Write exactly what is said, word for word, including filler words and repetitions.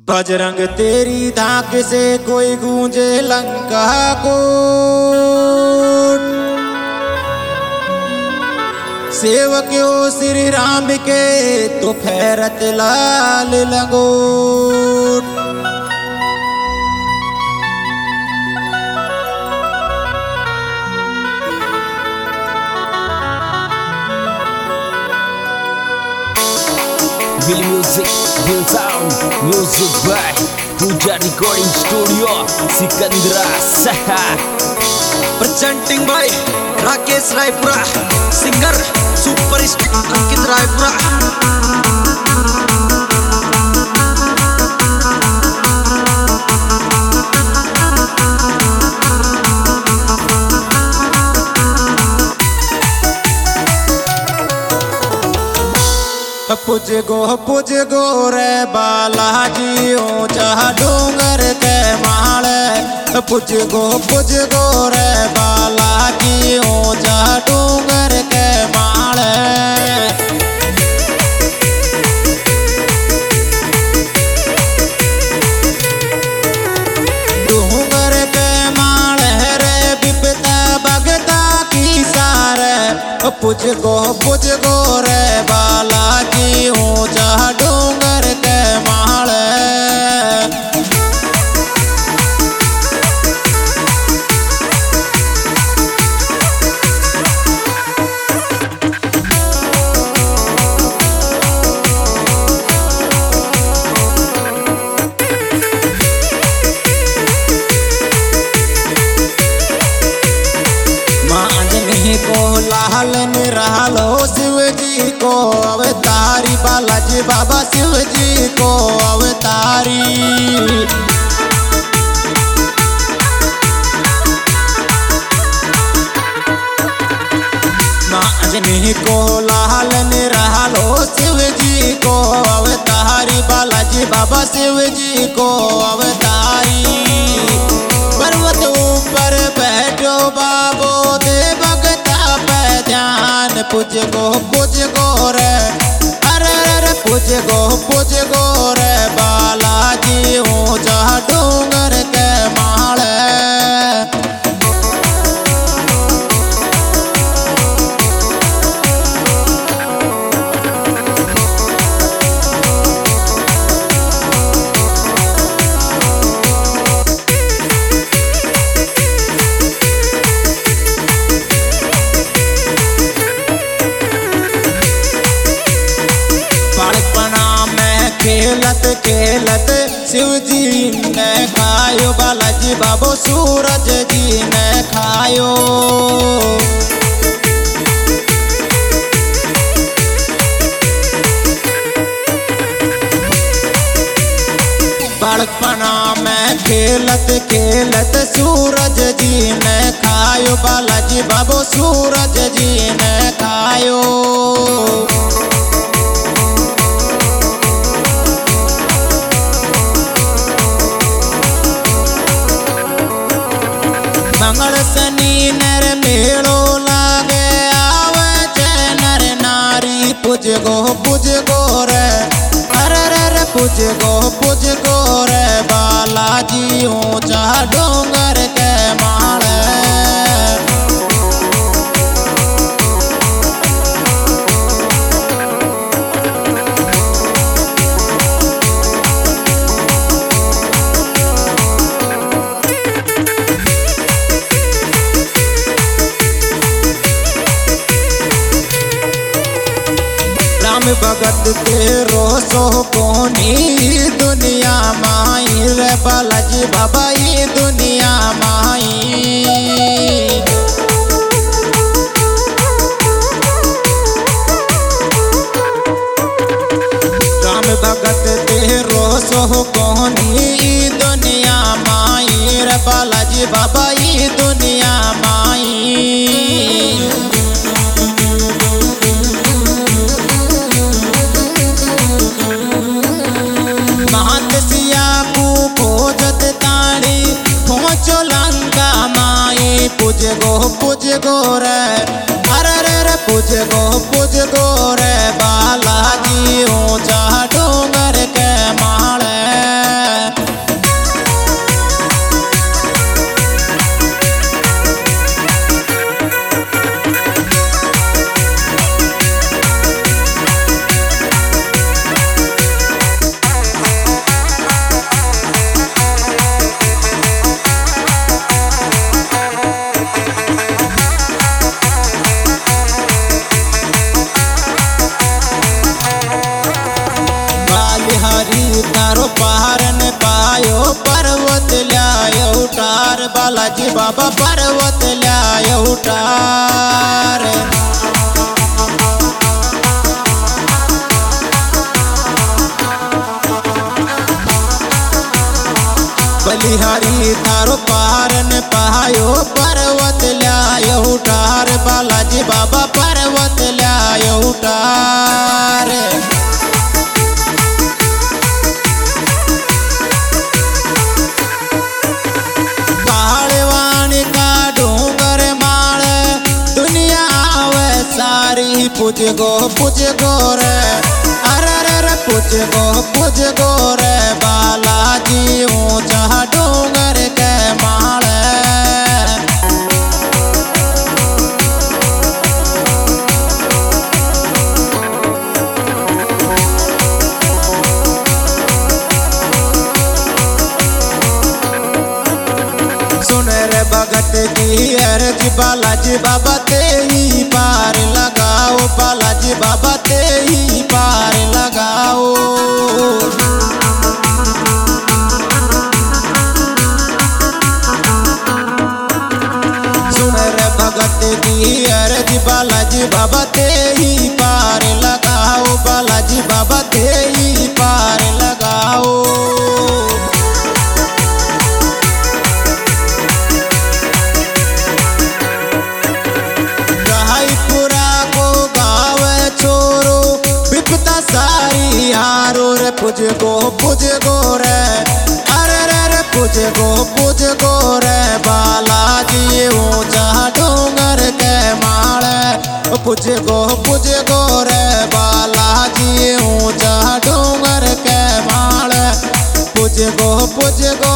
बजरंग तेरी धाक से कोई गूंजे लंका को, सेवक्यो श्री राम के तो फेरत लाल लंगोट। Bill Music, Bill Sound, Music by Puja Recording Studio, Sikandra Saha. Presenting by Rakesh Raipura, singer superstar Ankit Raipura. पुज गो पुज गो रे बालाजी ऊंचा डूंगर के माले। पुज गो पुज गो रे बालाजी ऊंचा डूंगर के माले। डूंगर के माले रे बिपता भगता की सारे। पुज गो पुज गो रे बालाजी ऊंचा डूंगर के माले। को लाल निरालो शिव जी को अवतारी, बालाजी बाबा शिव जी को अवतारी। मांजनी को लाल निरालो शिव जी को अवतारी, बालाजी बाबा शिव जी को अवतारी। पर्वत ऊपर बैठो बाबो दे पुज गो पुज गो रे, अरे अरे पुज गो पुज गो रे बालाजी ऊंचा डूंगर के माले। खेलत खेलत शिव जी ने खायो, बालाजी बाबो सूरज जी ने खायो। बालकपना में खेलत खेलत सूरज जी ने खायो, बालाजी बाबो सूरज जी ने खायो। मंगल शनि नर मेलो लागे आवे जय नर नारी। पुज गो पुज गो रे, अरे रे पुज गो पुज गो रे बालाजी ऊंचा डूंगर के माले। भगत तेरो सो कोनी दुनिया माई रे, बालाजी बाबा ये दुनिया माई। राम भगत तेरो सो कोनी दुनिया माई रे, बालाजी बाबा ये दुनिया माई। पुज गो पुज गो रे, अरे रे रे पुज गो पुज गो रे बालाजी ऊंचा डूंगर के माले। पारन पायो पर्वत ल्यायो उठार बालाजी बाबा पर्वत ल्यायो उठार। बलिहारी थारो पारन पायो पर्वत ल्यायो उठार बालाजी बाबा पर्वत ल्यायो उठार। कालवानी का डूंगर माल दुनिया आवे सारी पूज गो पूज गो रे अरे रे पूज गो पूज गो रे बालाजी ऊंचा डूंगर के माल। सुन रे भगत की अर्ज बालाजी बाबा ते ही पार लगाओ बालाजी बाबा ते ही पार लगाओ। सुन रे भगत की अर्ज बालाजी बाबा ते ही पार लगाओ बालाजी बाबा ते ही पार लगाओ। सारी हारो रे पूज गो पूज गो रे अरे रे रे पूज गो पूज गो रे बालाजी ऊंचा डूंगर के माल। पूज गो पूज गो रे बालाजी ऊंचा डूंगर के माल। पूज गो पूज गो